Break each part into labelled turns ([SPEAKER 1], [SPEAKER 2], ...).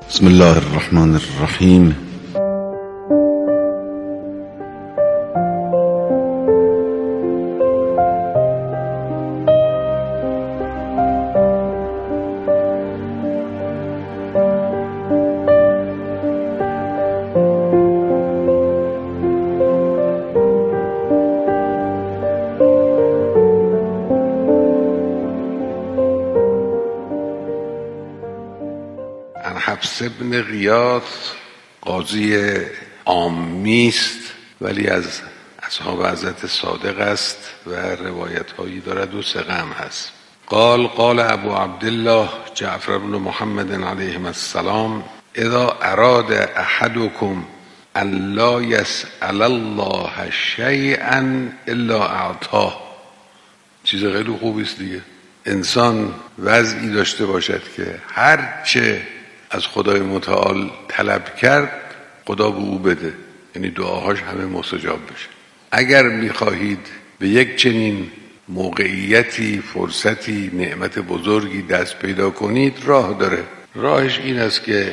[SPEAKER 1] بسم الله الرحمن الرحیم.
[SPEAKER 2] حفص بن غیاث قاضی عامی است ولی از اصحاب حضرت صادق است و روایت هایی دارد و ثقه هم هست. قال ابو عبدالله جعفر بن محمد علیه السلام اذا اراد احدکم ان لا یسأل الله شیئا الا اعطاه. چیز خیلی خوبی است دیگه. انسان وضعی داشته باشد که هر چه از خدای متعال طلب کرد خدا به او بده، یعنی دعاهاش همه مستجاب بشه. اگر میخواهید به یک چنین موقعیتی، فرصتی، نعمت بزرگی دست پیدا کنید، راه داره. راهش این است که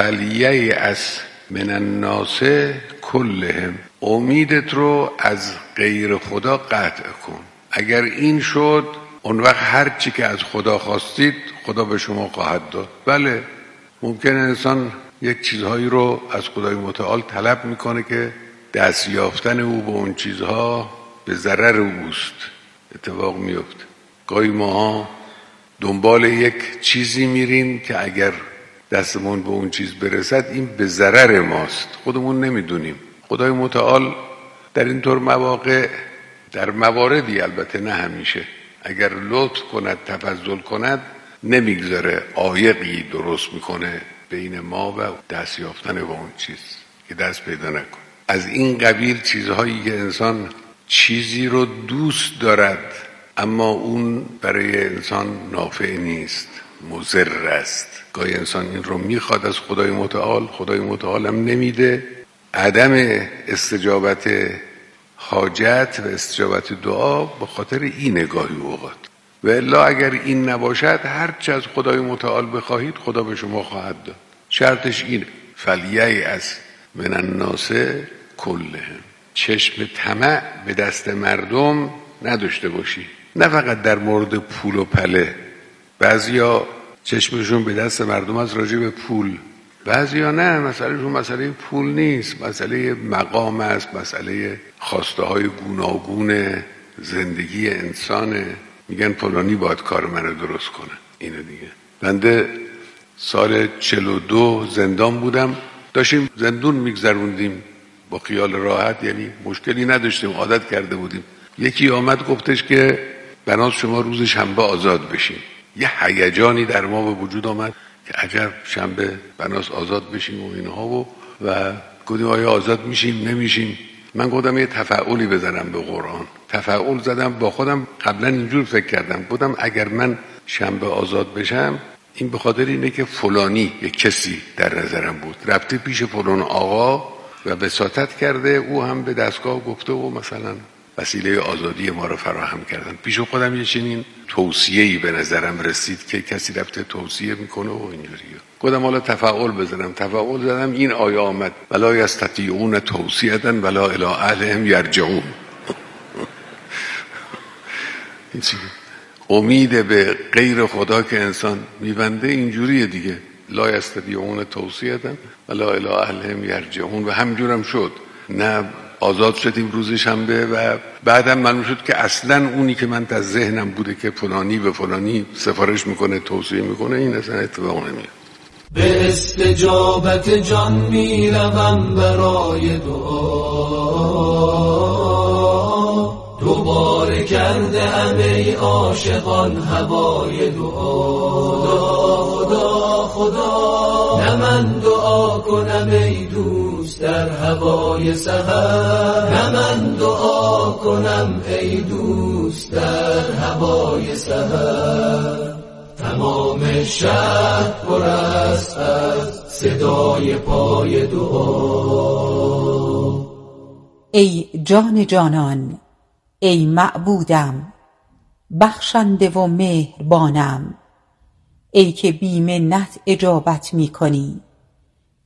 [SPEAKER 2] فلییأس من الناس کلهم، امیدت رو از غیر خدا قطع کن. اگر این شد اون وقت هر چی که از خدا خواستید خدا به شما خواهد داد. بله، ممکنه انسان یک چیزهایی رو از خدای متعال طلب میکنه که دست یافتن او به اون چیزها به ضرر اوست. اتفاق میفته. گاهی ماها دنبال یک چیزی میریم که اگر دستمون به اون چیز برسد این به ضرر ماست، خودمون نمیدونیم. خدای متعال در اینطور مواقع، در مواردی البته نه همیشه، اگر لطف کند، تفضل کند، نمیگذاره عایقی درست میکنه بین ما و دست یافتن به اون چیز که دست پیدا نکن. از این قبیل چیزهایی که انسان چیزی رو دوست دارد اما اون برای انسان نافع نیست، مضر است. گاهی انسان این رو میخواد از خدای متعال، خدای متعال هم نمیده. عدم استجابت حاجت و استجابت دعا به خاطر این نگاهی اوقات. و الا اگر این نباشد هر چه از خدای متعال بخواهید خدا به شما خواهد داد. شرطش اینه فلییأس من الناس کلهم. چشم طمع به دست مردم نداشته باشی. نه فقط در مورد پول و پله. بعضیا چشمشون به دست مردم از راجع به پول، بعضیا نه، مسئلهشون مسئله پول نیست، مسئله مقام است، مسئله خواسته های گوناگون زندگی انسانه. میگن فلانی باید کار منو درست کنه. اینو دیگه. بنده سال 42 زندان بودم، داشتیم زندون میگذروندیم با خیال راحت، یعنی مشکلی نداشتیم، عادت کرده بودیم. یکی آمد گفتش که بناس شما روز شنبه آزاد بشین. یه هیجانی در ما به وجود آمد که عجب شنبه بناس آزاد بشیم و اینها و گفتیم آیا آزاد میشیم نمیشیم. من گفتم یه تفاعلی بزنم به قرآن. تفاعل زدم با خودم. قبلا اینجور فکر کردم، گفتم اگر من شنبه آزاد بشم این به خاطر اینه که فلانی یک کسی در نظرم بود، رفته پیش فلان آقا و وساطت کرده، او هم به دستگاه گفته و مثلا وسیله آزادی ما رو فراهم کردن. پیش خودم یه چنین توصیه‌ای به نظرم رسید که کسی رفته توصیه میکنه و اینجوریه. گفتم حالا تفاعل بزنم. تفاعل زدم، این آیه آمد ولا یستطیعون توصیة ولا الی اهلهم یرجعون. این چیه؟ امید به غیر خدا که انسان میبنده اینجوریه دیگه. لا یستطیعون توصیة ولا الی اهلهم یرجعون. و همجورم شد. نه آزاد شدیم روز شنبه و بعدم معلوم شد که اصلا اونی که من در ذهنم بوده که فلانی به فلانی سفارش میکنه، توصیه میکنه، این اصلا اتفاق نمیاد.
[SPEAKER 3] به استجابت جان میروم برای دعا، دوباره کرده ام ای عاشقان هوای دعا. خدا خدا نه من دعا کنم ای دوست در هوای سحر، نه من دعا کنم ای دوست در هوای سحر. تمام شهر پر است از صدای پای دعا.
[SPEAKER 4] ای جان جانان، ای معبودم، بخشنده و مهربانم، ای که بی منت اجابت می کنی،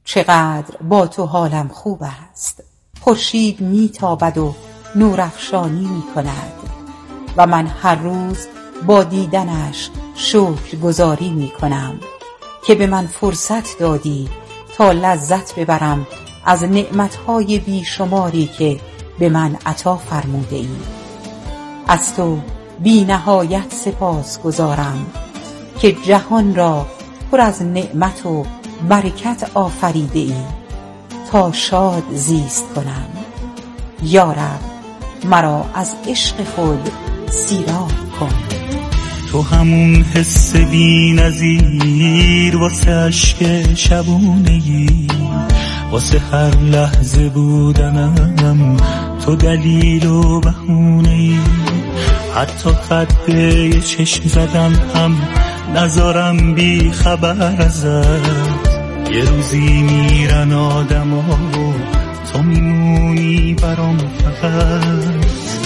[SPEAKER 4] چقدر با تو حالم خوب است. خورشید میتابد و نورافشانی میکند و من هر روز با دیدنش شکرگزاری میکنم که به من فرصت دادی تا لذت ببرم از نعمتهای بیشماری که به من عطا فرموده ای. از تو بی نهایت سپاس گزارم که جهان را پر از نعمت و برکت آفریده ای تا شاد زیست کنم. یا رب مرا از عشق خود سیراب کن.
[SPEAKER 5] تو همون حس بی نظیر واسه عشق شبونگی، واسه هر لحظه بودنم تو دلیل و بهونه‌ای. حتی خط یه چشم زدم هم نذارم بی خبر ازت. یه روزی میرن آدم ها و تو میمونی برام فقط.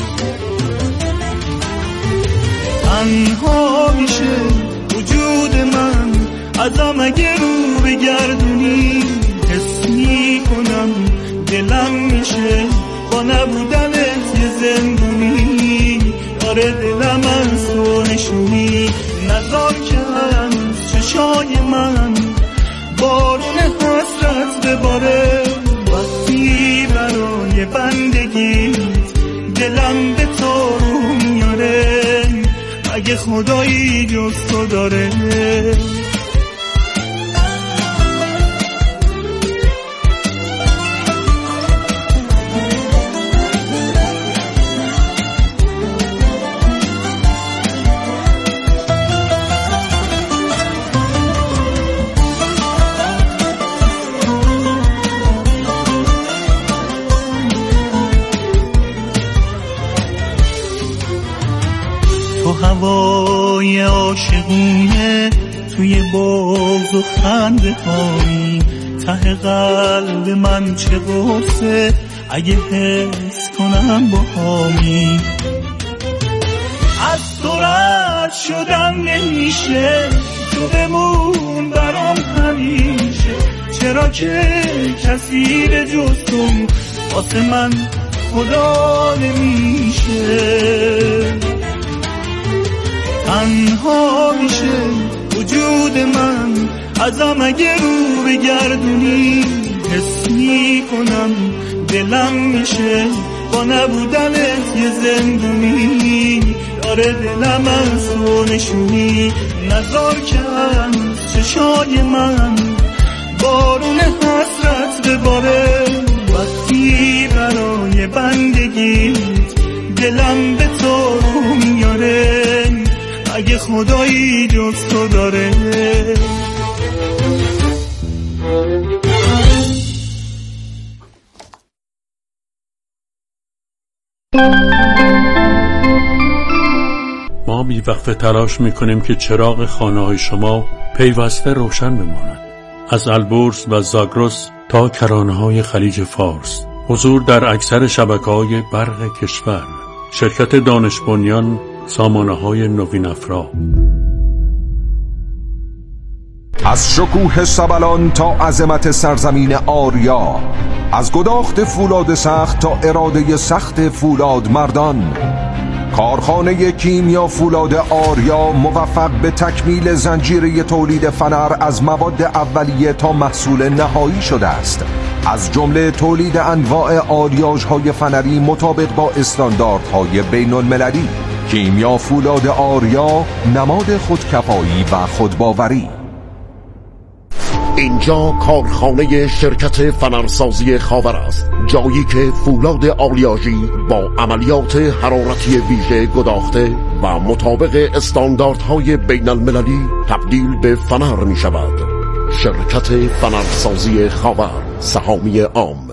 [SPEAKER 5] تنها میشه وجود من ازم اگه رو بگردونی. حس میکنم دلم میشه با نبودنت یه زندونی. آره دلم از تو نشونی. نذار که از چشای من بارون حسرت بباره. وقتی برای بندگیت دلم به تو رو میاره. اگه خدایی جز تو داره. هوای عاشقونه توی باز و خنده هایی. ته قلب من چه قرصه اگه حس کنم با هامی. از تو رد شدم نمیشه، تو بمون برام همیشه. چرا که کسی به جز تو واسه من خدا نمیشه. تنها میشه وجود من ازم اگه رو بگردونی. حس میکنم دلم میشه با نبودنت یه زندونی. آره دلم از تو نشونی. نذار که از چشای من بارون حسرت بباره. وقتی برای بندگیت دلم به تو رو میاره. اگه خدایی جز تو داره.
[SPEAKER 6] ما بی‌وقفه تلاش میکنیم که چراغ خانه‌های شما پیوسته روشن بماند. از البرز و زاگرس تا کرانه‌های خلیج فارس، حضور در اکثر شبکه‌های برق کشور، شرکت دانش بنیان، سامانه‌های نوین افرا.
[SPEAKER 7] از شکوه سبلان تا عظمت سرزمین آریا، از گداخت فولاد سخت تا اراده سخت فولاد مردان، کارخانه کیمیا فولاد آریا موفق به تکمیل زنجیره تولید فنر از مواد اولیه تا محصول نهایی شده است. از جمله تولید انواع آلیاژهای فنری مطابق با استانداردهای بین المللی. کیمیا فولاد آریا، نماد خودکفایی و خودباوری.
[SPEAKER 8] اینجا کارخانه شرکت فنرسازی خاور است، جایی که فولاد آلیاژی با عملیات حرارتی ویژه گداخته و مطابق استانداردهای بین المللی تبدیل به فنر می شود. شرکت فنرسازی خاور، سهامی عام.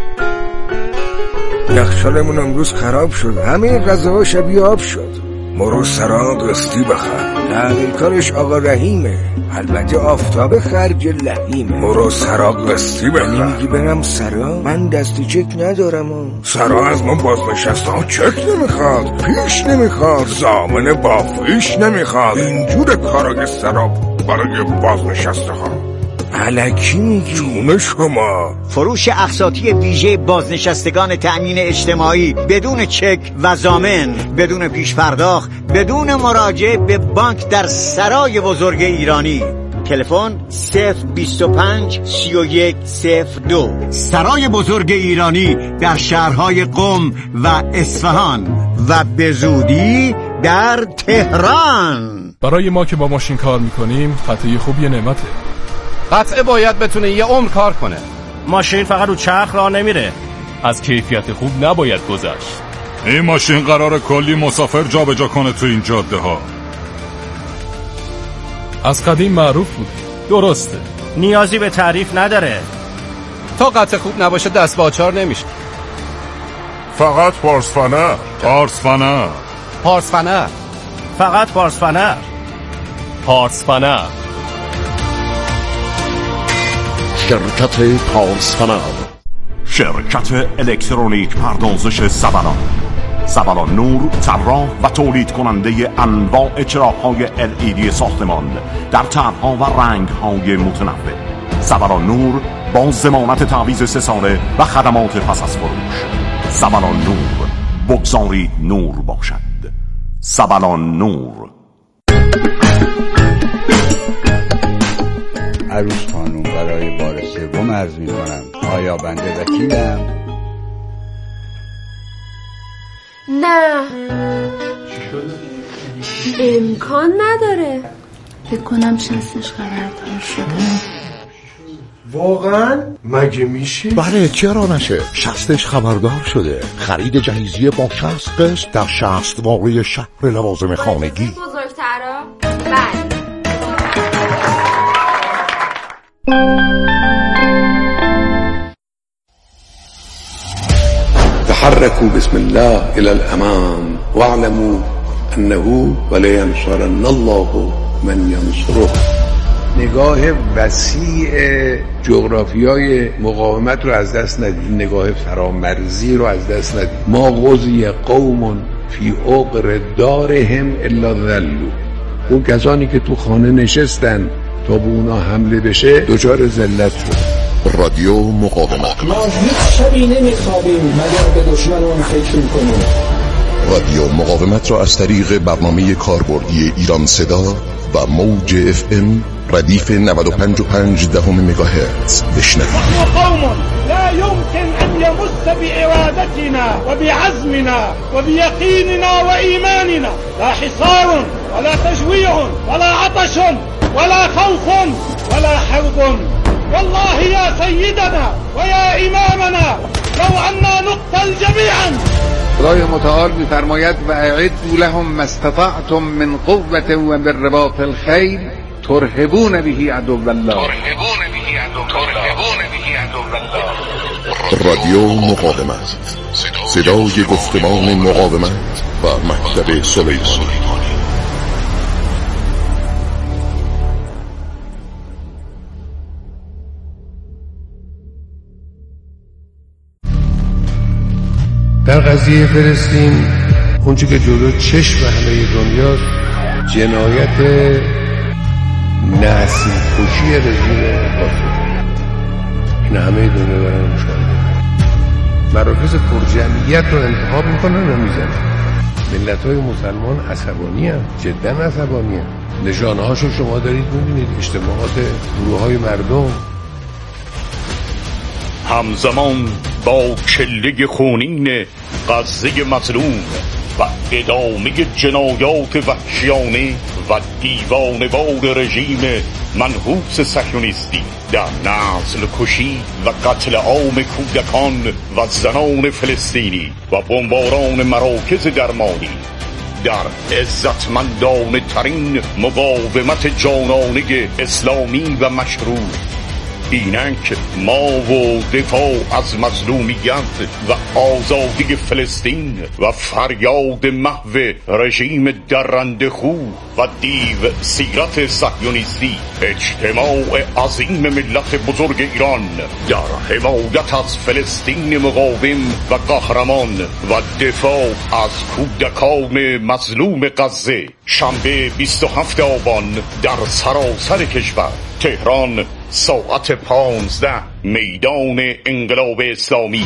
[SPEAKER 9] یخچالمون امروز خراب شد، همه غذاها شبیه آب شد. مرو سرا قسطی بخر، تعمیرکارش آقا رحیمه، البته آفتاب خرج لحیمه. مرو سرا قسطی بخر. میگی برم سرا؟ من دستی چک ندارم. سرا از ما بازنشسته ها چک نمیخواد، پیش نمیخواد، ضامن بافیش نمیخواد. اینجور کارای سرا برای بازنشسته ها. الکی میگی؟ جون شما.
[SPEAKER 10] فروش اقساطی ویژه بازنشستگان تأمین اجتماعی بدون چک و ضامن، بدون پیش پرداخت، بدون مراجعه به بانک در سرای بزرگ ایرانی. تلفن 025 31 02. سرای بزرگ ایرانی در شهرهای قم و اصفهان و به زودی در تهران.
[SPEAKER 11] برای ما که با ماشین کار میکنیم قطعه خوب یه نعمته.
[SPEAKER 12] قطعه باید بتونه یه عمر کار کنه.
[SPEAKER 13] ماشین فقط رو چرخ راه نمیره.
[SPEAKER 11] از کیفیت خوب نباید گذشت.
[SPEAKER 14] این ماشین قراره کلی مسافر جابجا کنه تو این جاده ها.
[SPEAKER 11] از قدیم معروف بود. درسته،
[SPEAKER 13] نیازی به تعریف نداره.
[SPEAKER 12] تا قطعه خوب نباشه دست با آچار نمیشه.
[SPEAKER 14] فقط پارسفنر. پارسفنر.
[SPEAKER 12] پارسفنر.
[SPEAKER 13] فقط پارسفنر.
[SPEAKER 11] پارسفنر.
[SPEAKER 8] شرکت پارسفنر،
[SPEAKER 15] شرکت الکترونیک پردازش سبلان. سبلان نور طراح و تولید کننده انواع چراغ‌های LED ساختمان در طرح‌ها و رنگ‌های متنوع. سبلان نور با ضمانت تعویض 3 ساله و خدمات پس از فروش. سبلان نور، بگذارید نور باشد. سبلان نور.
[SPEAKER 16] عروس خانم برای بار سوم عرض می‌کنم آیا بنده وکیلم؟
[SPEAKER 17] نه. امکان نداره.
[SPEAKER 18] فکر کنم شستش خبردار شده.
[SPEAKER 9] واقعا؟ مگه میشه؟
[SPEAKER 8] بله چرا نشه، شستش خبردار شده. خرید جهیزیه با 60 قسط در 60 واقعی شهر لوازم خانگی.
[SPEAKER 17] بزرگترا؟ بله.
[SPEAKER 2] تحركوا بسم الله إلى الأمام واعلموا أنه ولينصرن الله من ينصره. نگاه وسیع جغرافیای مقاومت رو از دست ندید، نگاه فرامرزی رو از دست ندید. ما غزی قوم فی عقر دارهم الا ذلوا. اون کسانی که تو خانه نشستن تا به اونا حمله بشه دچار ذلت شد.
[SPEAKER 8] رادیو مقاومت.
[SPEAKER 19] ما هیچ شبی نمیخوابیم مگر به دشمنان فکر میکنیم.
[SPEAKER 8] رادیو مقاومت را از طریق برنامه کاربردی ایران صدا و موج FM ردیف 95.5 مگاهرتز بشنوید.
[SPEAKER 5] نحن قوم لا يمكن أن يمس بإرادتنا وبعزمنا وبيقيننا وإيماننا لا حصار ولا تجويع ولا عطش ولا خوف ولا حرب. والله يا سيدنا ويا إمامنا لو أننا نقتل جميعا.
[SPEAKER 2] خدای متعال می‌فرماید و اعدوا لهم ما استطعتم من قوة و بالرباط الخیل ترهبون به عدو الله.
[SPEAKER 8] رادیو مقاومت، صدای گفتمان مقاومت و مکتب سلیمانی.
[SPEAKER 9] در قضیه فلسطین اونچه که جلو چشم همه دنیاست جنایت نسل کشی رژیم قاطع. این همه دنیا دارن مشاهده. مراکز پرجمعیت رو انتخاب میکنن و میزنن. ملت‌های مسلمان عصبانی هم، جدا عصبانی هم. نشانه هاشو شما دارید میبینید، اجتماعات گروه‌های مردم.
[SPEAKER 15] همزمان با کله خونین غزه مظلوم و ادامه جنایات وحشیانه و دیوانه‌وار رژیم منحوس صهیونیستی در نسل کشی و قتل عام کودکان و زنان فلسطینی و بمباران مراکز درمانی در عزتمندانه ترین مقاومت جانانه اسلامی و مشروع، اینک ما و دفاع از مظلومیت و آزادی فلسطین و فریاد محو رژیم درنده خو و دیو سیرت صهیونیستی، اجتماع عظیم ملت بزرگ ایران در حمایت از فلسطین مقاوم و قهرمان و دفاع از کودکان مظلوم غزه، شنبه 27 آبان در سراسر کشور، تهران،
[SPEAKER 20] ساعت 15 میدان انقلاب اسلامی،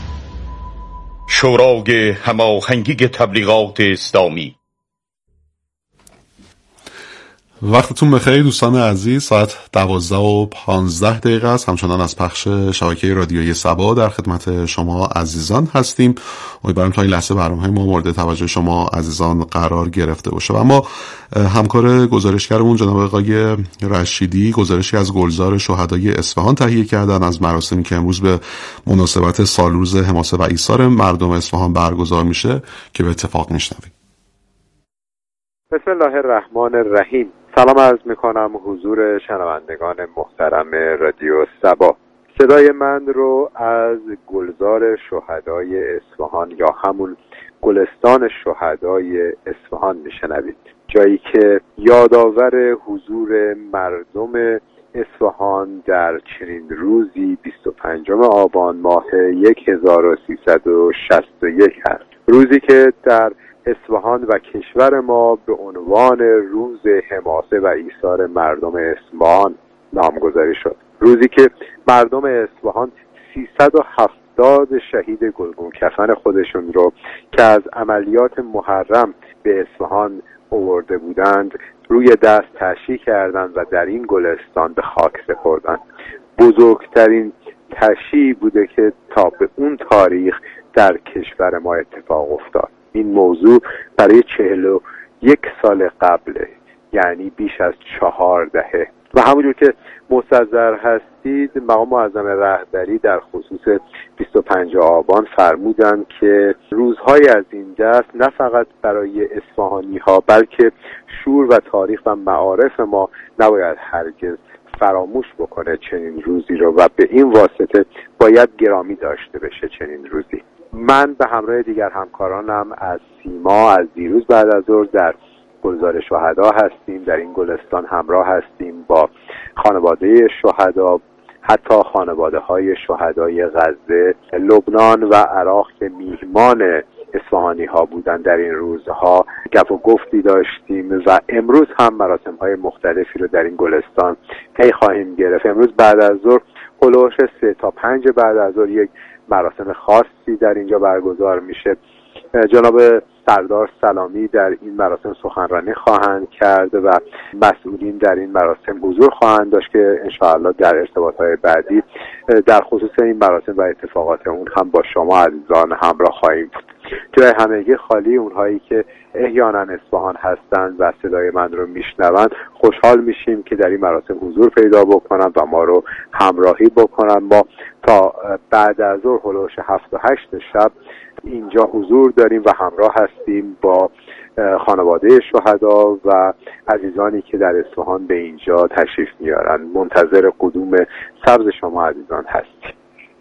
[SPEAKER 20] شورای هماهنگی تبلیغات اسلامی.
[SPEAKER 21] وقتتون بخیر دوستان عزیز. ساعت 12:15 است. همچنان از پخش شبکه رادیویی صبا در خدمت شما عزیزان هستیم. امیدوارم تا این لحظه برنامه‌های ما مورد توجه شما عزیزان قرار گرفته باشه. و اما همکار گزارشگرمون جناب آقای رشیدی گزارشی از گلزار شهدای اصفهان تهیه کردن از مراسمی که امروز به مناسبت سالروز حماسه و ایثار مردم اصفهان برگزار میشه که به اتفاق میشنویم.
[SPEAKER 22] بسم الله الرحمن الرحیم. سلام عرض میکنم حضور شنوندگان محترم رادیو صبا. صدای من رو از گلزار شهدای اصفهان یا همون گلستان شهدای اصفهان میشنوید، جایی که یادآور حضور مردم اصفهان در چنین روزی 25 آبان ماه 1361 هست. روزی که در اصفهان و کشور ما به عنوان روز حماسه و ایثار مردم اصفهان نامگذاری شد. روزی که مردم اصفهان 370 شهید گلگون کفن خودشون رو که از عملیات محرم به اصفهان آورده بودند روی دست تشییع کردند و در این گلستان به خاک سپردند. بزرگترین تشییع بوده که تا به اون تاریخ در کشور ما اتفاق افتاد. این موضوع برای 41 سال قبله، یعنی بیش از 4 دهه. و همونجور که مستحضر هستید مقام معظم رهبری در خصوص 25 آبان فرمودند که روزهای از این دست نه فقط برای اصفهانی ها بلکه شور و تاریخ و معارف ما نباید هرگز فراموش بکنه چنین روزی رو و به این واسطه باید گرامی داشته بشه چنین روزی. من به همراه دیگر همکارانم از سیما از دیروز بعد از ظهر در گلزار شهدا هستیم. در این گلستان همراه هستیم با خانواده شهدا، حتی خانواده های شهدای غزه، لبنان و عراق که میهمان اصفهانی ها بودن. در این روزها گپ و گفتی داشتیم و امروز هم مراسم های مختلفی رو در این گلستان طی خواهیم گرفت. امروز بعد از ظهر هلوش 3 تا 5 بعد از ظهر یک مراسم خاصی در اینجا برگزار میشه. جناب سردار سلامی در این مراسم سخنرانی خواهند کرد و مسئولین در این مراسم حضور خواهند داشت که انشاءالله در ارتباطات بعدی در خصوص این مراسم و اتفاقات اون هم با شما عزیزان همراه خواهیم بود. جای همگی خالی. اونهایی که احیانا اصفهان هستند و صدای من رو میشنوند خوشحال میشیم که در این مراسم حضور پیدا بکنن و ما رو همراهی بکنن. ما تا بعد از ظهر هلوش 7 و 8 شب اینجا حضور داریم و همراه هستیم با خانواده شهدا و عزیزانی که در اصفهان به اینجا تشریف میارن. منتظر قدوم سبز شما عزیزان هستیم.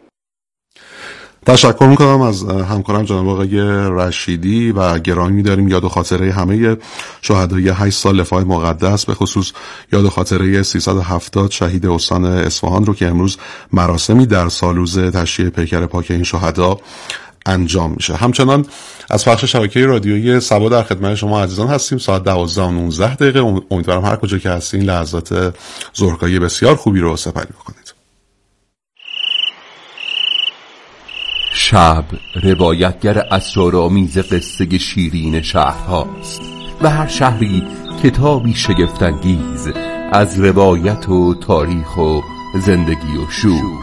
[SPEAKER 21] تشکر میکنم از همکارم جناب آقای رشیدی و گرامی می‌داریم یاد و خاطره همه شهدای 8 سال دفاع مقدس، به خصوص یاد و خاطره 370 شهید استان اصفهان رو که امروز مراسمی در سالروز تشییع پیکر پاک این شهدا انجام میشه. همچنان از پخش شبکه رادیویی صبا در خدمت شما عزیزان هستیم. ساعت 12:19. امیدوارم هر کجا که هستین لحظات ظهرگاهی بسیار خوبی رو سپری بکنید.
[SPEAKER 23] شب روایتگر اسرارآمیز قصه شیرین شهرهاست و هر شهری کتابی شگفت‌انگیز از روایت و تاریخ و زندگی و شور.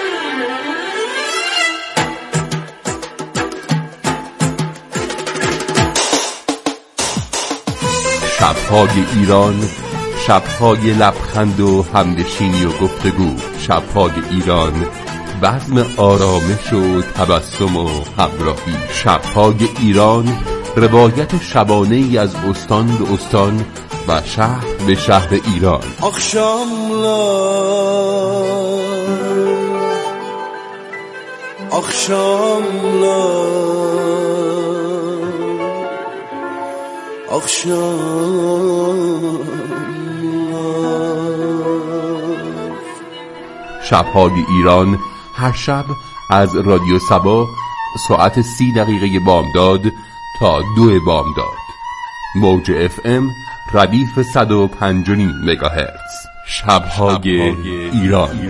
[SPEAKER 23] شب‌های ایران، شب‌های لبخند و همنشینی و گفتگو. شب‌های ایران، بزم آرامش و تبسم و همراهی. شب‌های ایران، روایت شبانه‌ای از استان به استان و شهر به شهر ایران. شب‌های ایران هر شب از رادیو صبا ساعت 30 دقیقه بامداد تا 2 بامداد. موج FM ردیف 105.5 مگاهرتز. شب‌های ایران.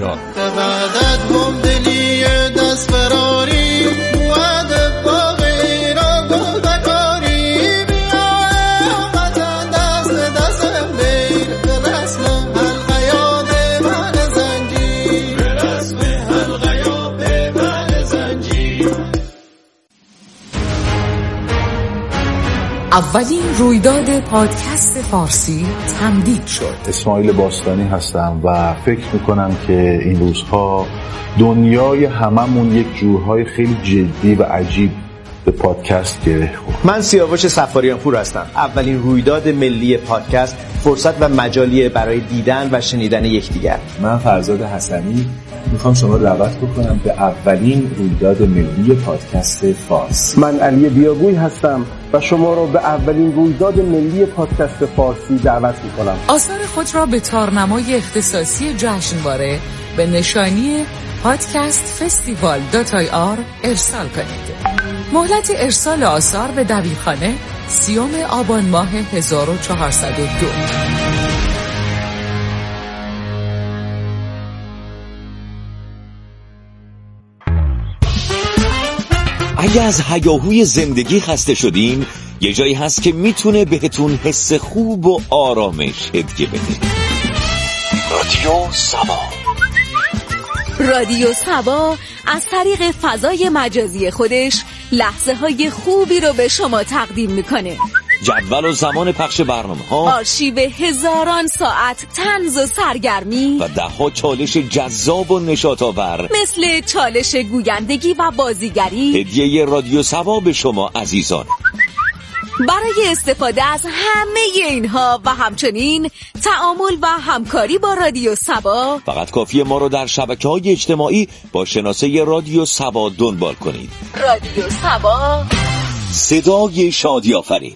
[SPEAKER 1] اولین رویداد پادکست فارسی تمدید شد.
[SPEAKER 3] اسماعیل باستانی هستم و فکر میکنم که این روزها دنیای هممون یک جورهای خیلی جدی و عجیب به پادکست گره خورد.
[SPEAKER 4] من سیاوش سفاریان پور هستم. اولین رویداد ملی پادکست فرصت و مجالی برای دیدن و شنیدن یکدیگر.
[SPEAKER 24] من فرزاد حسنی میخوام شما رو دعوت بکنم به اولین رویداد ملی پادکست فارسی.
[SPEAKER 25] من علی بیاگوی هستم و شما رو به اولین رویداد ملی پادکست فارسی دعوت میکنم.
[SPEAKER 1] آثار خود را به تارنمای اختصاصی جشنواره به نشانی podcastfestival.ir ارسال کنید. مهلت ارسال آثار به دبیرخانه 30 آبان ماه 1402.
[SPEAKER 26] اگه از هیاهوی زندگی خسته شدین، یه جایی هست که میتونه بهتون حس خوب و آرامش هدیه بده. رادیو سبا.
[SPEAKER 1] رادیو سبا از طریق فضای مجازی خودش لحظه های خوبی رو به شما تقدیم میکنه.
[SPEAKER 26] جدول و زمان پخش برنامه‌ها،
[SPEAKER 1] آرشیو هزاران ساعت طنز و سرگرمی
[SPEAKER 26] و ده‌ها چالش جذاب و نشاط‌آور
[SPEAKER 1] مثل چالش گویندگی و بازیگری.
[SPEAKER 26] هدیه رادیو سبا به شما عزیزان.
[SPEAKER 1] برای استفاده از همه اینها و همچنین تعامل و همکاری با رادیو سبا
[SPEAKER 26] فقط کافیه ما رو در شبکه‌های اجتماعی با شناسه رادیو سبا دنبال کنید.
[SPEAKER 1] رادیو سبا،
[SPEAKER 26] صدای شادی آفرین.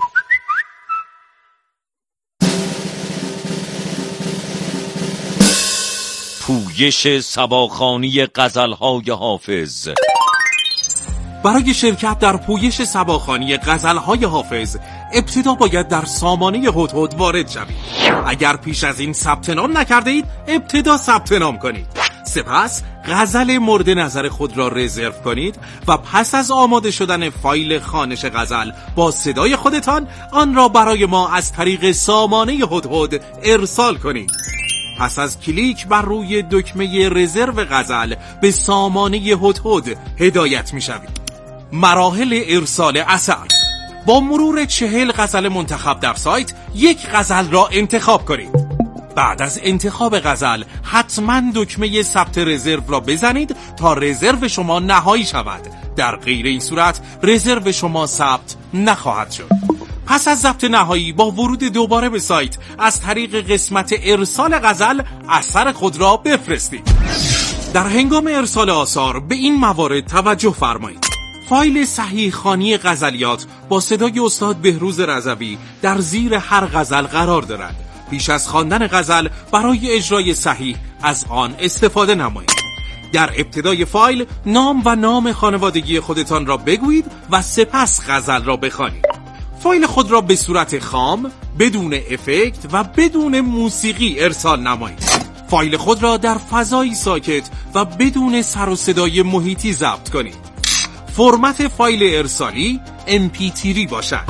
[SPEAKER 26] پویش سباخوانی غزل‌های حافظ.
[SPEAKER 27] برای شرکت در پویش سباخوانی غزل‌های حافظ ابتدا باید در سامانه هدهد وارد شوید. اگر پیش از این ثبت نام نکرده اید ابتدا ثبت نام کنید. سپس غزل مورد نظر خود را رزرو کنید و پس از آماده شدن فایل خوانش غزل با صدای خودتان آن را برای ما از طریق سامانه هدهد ارسال کنید. پس از کلیک بر روی دکمه رزرو غزل به سامانه هدهد هدایت می شوید. مراحل ارسال اثر: با مرور 40 غزل منتخب در سایت یک غزل را انتخاب کنید. بعد از انتخاب غزل حتما دکمه ثبت رزرو را بزنید تا رزرو شما نهایی شود. در غیر این صورت رزرو شما ثبت نخواهد شد. پس از ضبط نهایی با ورود دوباره به سایت از طریق قسمت ارسال غزل اثر خود را بفرستید. در هنگام ارسال آثار به این موارد توجه فرمایید: فایل صحیح خوانی غزلیات با صدای استاد بهروز رضوی در زیر هر غزل قرار دارد. پیش از خواندن غزل برای اجرای صحیح از آن استفاده نمایید. در ابتدای فایل نام و نام خانوادگی خودتان را بگویید و سپس غزل را بخوانید. فایل خود را به صورت خام، بدون افکت و بدون موسیقی ارسال نمایید. فایل خود را در فضایی ساکت و بدون سر و صدای محیطی ضبط کنید. فرمت فایل ارسالی MP3 باشد.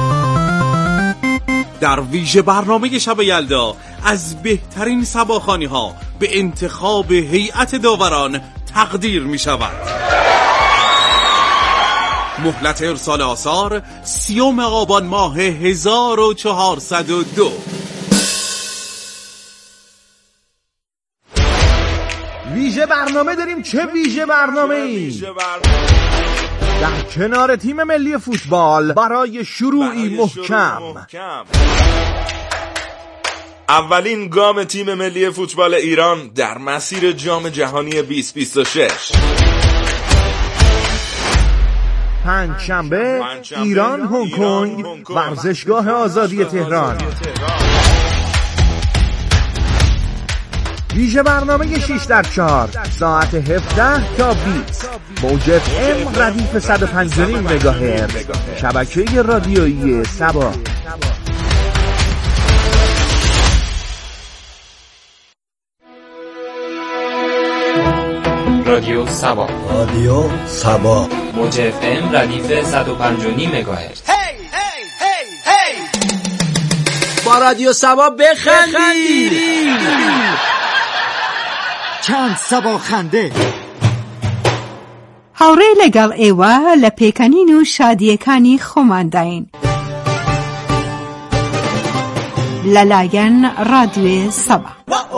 [SPEAKER 27] در ویژه برنامه شب یلدا از بهترین سباخوانی‌ها به انتخاب هیئت داوران تقدیر می شود. مهلت ارسال آثار 30 آبان ماه 1402.
[SPEAKER 28] ویژه برنامه داریم. چه ویژه برنامه‌ای؟ در کنار تیم ملی فوتبال برای شروعی محکم.
[SPEAKER 29] اولین گام تیم ملی فوتبال ایران در مسیر جام جهانی 2026.
[SPEAKER 28] پنجشنبه ایران هنگ کنگ، ورزشگاه آزادی تهران. ویژه برنامه 6x4 ساعت 17 تا 20 موج FM ردیف 105.5 مگاهرتز شبکه رادیویی سبا.
[SPEAKER 6] رادیو سبا.
[SPEAKER 7] رادیو سبا.
[SPEAKER 6] موج FM ردیف 105.9 مگاهرتز.
[SPEAKER 28] با رادیو سبا بخندید.
[SPEAKER 10] چند سبا خنده.
[SPEAKER 1] هاوڕێ لەگەڵ ئێوە لە پێکەنین و شادیەکانی خۆمانداین لەلایەن ڕادیۆی سەبا.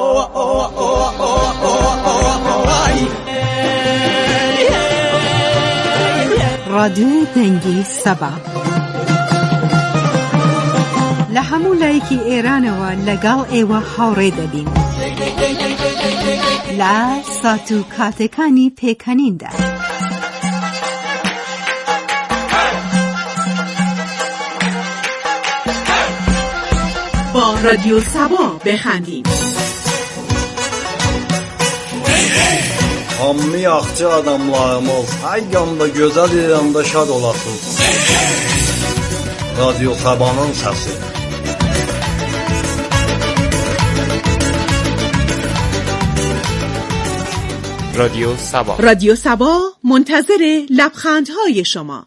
[SPEAKER 1] ڕادیۆی دەنگی سەبا لە هەموو لایەکی ئێرانەوە لەگەڵ ئێوە هاوڕێ دەبین لە سات و کاتەکانی پێکەنیندا. با رادیو سبا بخندیم.
[SPEAKER 7] Hammi yaxşı adamlarımız hər yanda gözəl İranda şad olasınız. Radyo Saba'nın səsi.
[SPEAKER 6] رادیو سبا.
[SPEAKER 1] رادیو سبا منتظر لبخندهای شما.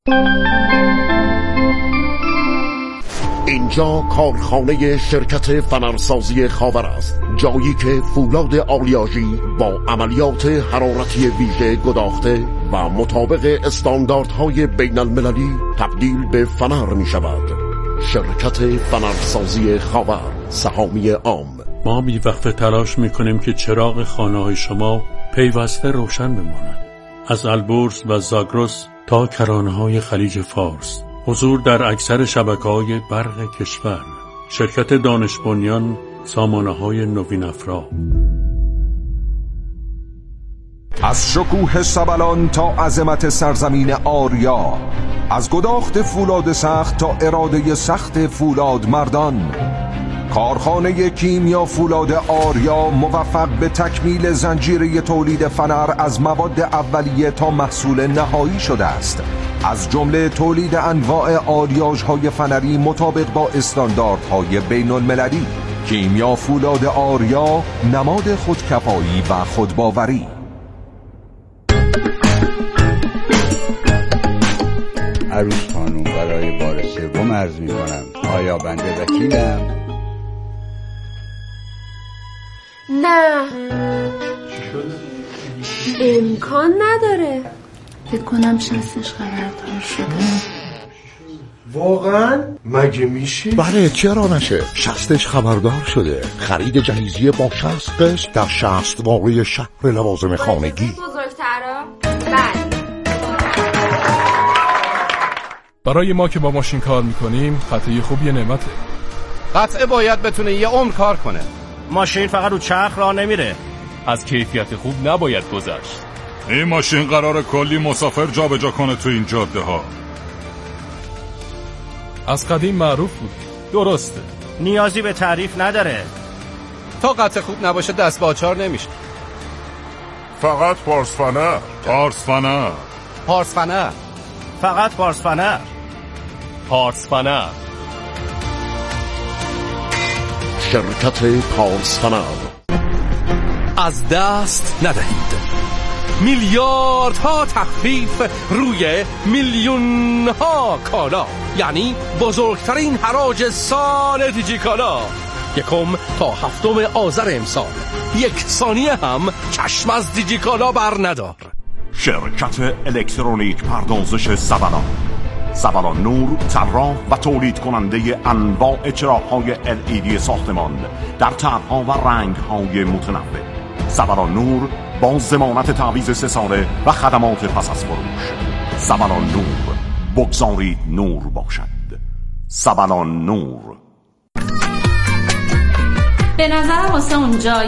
[SPEAKER 8] اینجا کارخانه شرکت فنرسازی خاور است، جایی که فولاد آلیاژی با عملیات حرارتی ویژه گداخته و مطابق استانداردهای بین المللی تبدیل به فنر می شود. شرکت فنرسازی خاور، سهامی عام.
[SPEAKER 11] ما بی‌وقفه تلاش می کنیم که چراغ خانه‌های شما پیوسته روشن بماند. از البرز و زاگرس تا کرانه‌های خلیج فارس، حضور در اکثر شبکه‌های برق کشور، شرکت دانش بنیان، سامانه‌های نوین افرا.
[SPEAKER 12] از شکوه سبلان تا عظمت سرزمین آریا، از گداخت فولاد سخت تا اراده سخت فولاد مردان، کارخانه کیمیا فولاد آریا موفق به تکمیل زنجیره تولید فنر از مواد اولیه تا محصول نهایی شده است، از جمله تولید انواع آلیاژهای فنری مطابق با استانداردهای بین المللی. کیمیا فولاد آریا، نماد خودکفایی و خودباوری.
[SPEAKER 13] عروس خانم، برای بار سوم عرض می‌کنم آیا بنده وکیلم؟
[SPEAKER 17] نه، امکان نداره.
[SPEAKER 14] فکر کنم شستش خبردار شده.
[SPEAKER 12] واقعا؟ مگه میشه؟
[SPEAKER 8] بله، چرا نشه؟ شستش خبردار شده. خرید جهیزیه با 60 قسط در 60 واقعی شهر لوازم خانگی.
[SPEAKER 17] بزرگترا؟ بله.
[SPEAKER 16] برای ما که با ماشین کار میکنیم قطعه خوب یه نعمته.
[SPEAKER 18] قطعه باید بتونه یه عمر کار کنه. ماشین فقط رو چرخ راه نمیره.
[SPEAKER 27] از کیفیت خوب نباید گذشت.
[SPEAKER 30] این ماشین قراره کلی مسافر جابجا کنه تو این جاده ها.
[SPEAKER 16] از قدیم معروف بود.
[SPEAKER 18] درسته، نیازی به تعریف نداره. تا قطعه خوب نباشه دست به آچار نمیشه.
[SPEAKER 30] فقط پارسفنر. پارسفنر.
[SPEAKER 18] پارسفنر. فقط پارسفنر.
[SPEAKER 27] پارسفنر.
[SPEAKER 8] شرکت پارسفنر.
[SPEAKER 27] از دست ندهید. میلیاردها تخفیف روی میلیونها کالا، یعنی بزرگترین حراج سال دیجیکالا. 1 تا 7 آذر امسال. 1 ثانیه هم چشم از دیجیکالا بر ندار.
[SPEAKER 15] شرکت الکترونیک پردازش سبلان. سبلان نور، طراح و تولید کننده انواع چراغ‌های LED ساختمان در طرح‌ها و رنگ‌های متنوع. سبلان نور با ضمانت تعویض 3 ساله و خدمات پس از فروش. سبلان نور، بگذارید نور باشد. سبلان نور.
[SPEAKER 31] به نظرم واسه اونجا